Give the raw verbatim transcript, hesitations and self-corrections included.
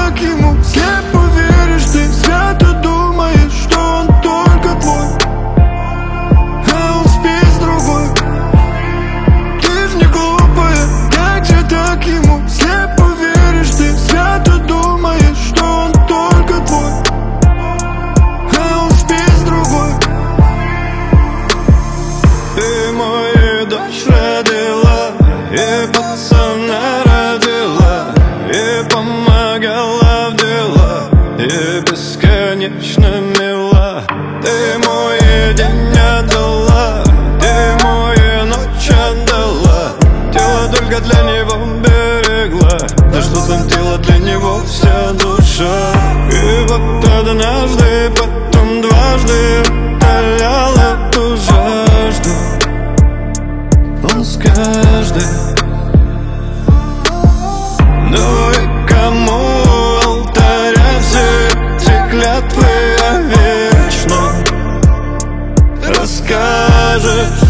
так ему слепо веришь, ты свято думаешь, что он только твой, а он спит с другой. Ты ж не глупая, как же так ему слепо веришь, ты свято думаешь, что он только твой, а он спит с другой. Ты мою дочь родила, и пацана родила, и помогала в дела, и бесконечно мила. Ты мой день отдала, ты мою ночь отдала, тело только для него берегла. Да что там тело, для него вся душа. И вот однажды, потом дважды утолял эту жажду он с каждой. Ну и кому алтаря все эти клятвы, а вечно расскажешь?